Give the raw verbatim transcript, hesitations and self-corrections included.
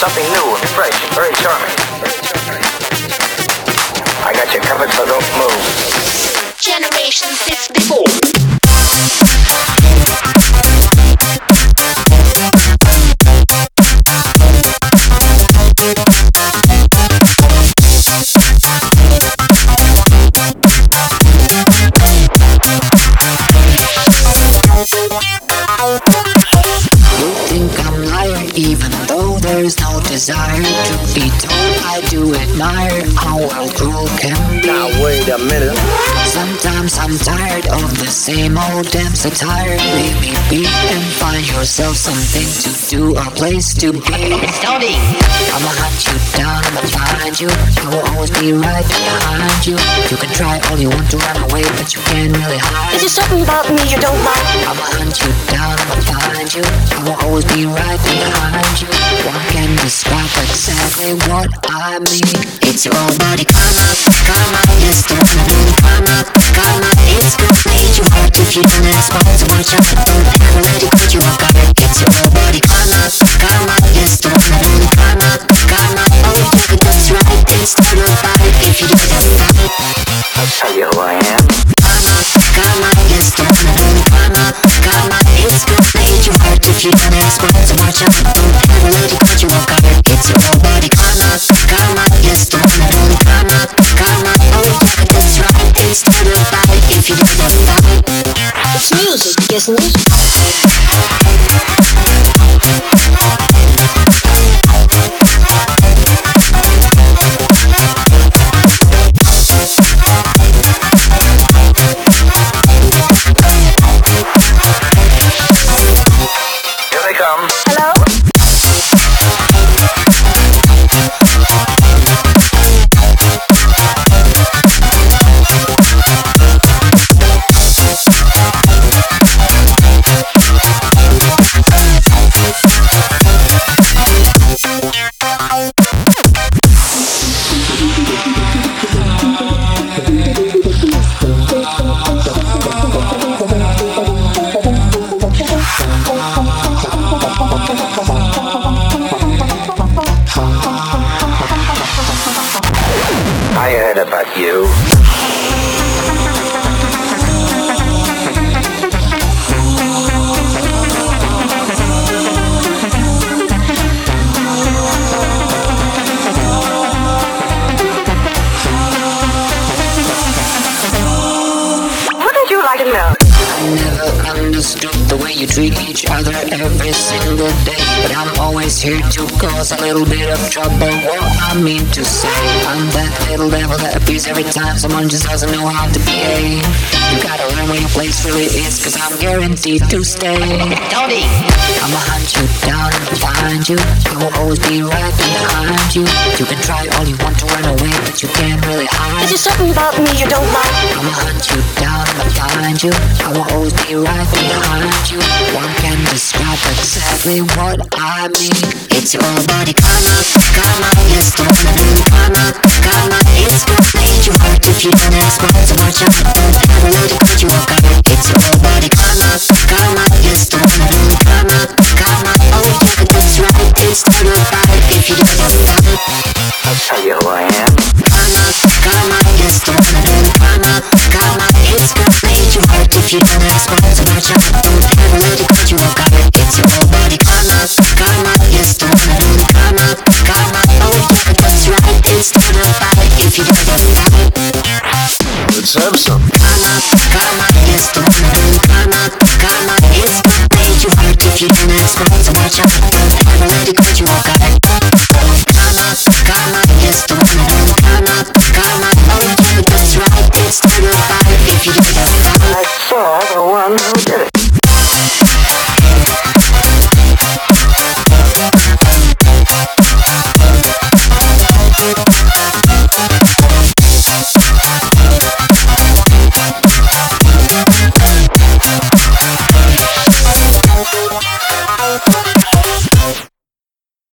something new and fresh, very charming. I got you covered, so don't move. Generation fifty-four. Even though there's no desire to be told, I do admire how well cruel can be. Now wait a minute. Sometimes I'm tired of the same old damn satire. Leave me be and find yourself something to do, a place to be. Tony, I'ma hunt you down, I'ma find you. I will always be right behind you. You can try all you want to run away, but you can't really hide. is there something about me you don't like? I'ma hunt you down, I'ma find you. I will always be right behind you. One can describe exactly what I mean. It's your own body, karma, karma. It's the one and only karma, karma. It's gonna make you hurt if you don't respond. So watch out, don't ever let it put you off guard. It's your own body, karma, karma. It's the one and only karma, karma. Oh, yeah, but that's right. It's not a fight if you do that right. I'll tell you who I am. Karma, karma. It's the one and only karma, karma. It's gonna make you hurt if you don't respond. So watch out, don't ever let it put you off guard. It's your own body, karma, karma. It's the one and only karma, karma. Oh, yeah, but that's right. It's not a fight if you do that right. It's music, isn't it? Here they come. Hello? I heard about you. Wouldn't you like to know? I never understood the way you treat each other every single day, but I'm always here to cause a little bit of trouble. What I mean to say, I'm that little devil that appears every time someone just doesn't know how to behave. You gotta learn where your place really is, cause I'm guaranteed to stay. Tony, I'ma hunt you down and find you. I will always be right behind you. You can try all you want to run away, but you can't really hide. is there something about me you don't like? I'ma hunt you down and find you. I will always be right behind you. One can describe exactly what I mean. It's your own body, karma, karma. It's the one and only karma, karma. It's gonna make you hurt if you don't respond. So watch out, don't ever let it put you off guard. It's your own body, karma, karma. It's the one and only karma, karma. Oh, yeah, but that's right. It's not a fight if you do that right. I'll tell you who I am. Karma, karma. It's the one and only karma, karma. It's gonna make you hurt if you don't respond. So watch out, don't ever let it put you off guard. It's your own body, karma, karma. It's the one and only karma, karma. Oh, yeah, but that's right. It's not a fight if you do that right. Let's have some. Karma, karma. It's the one and only karma, karma. It's gonna make you hurt if you don't respond. So watch out, don't ever let it put you off guard. Karma, karma. It's the one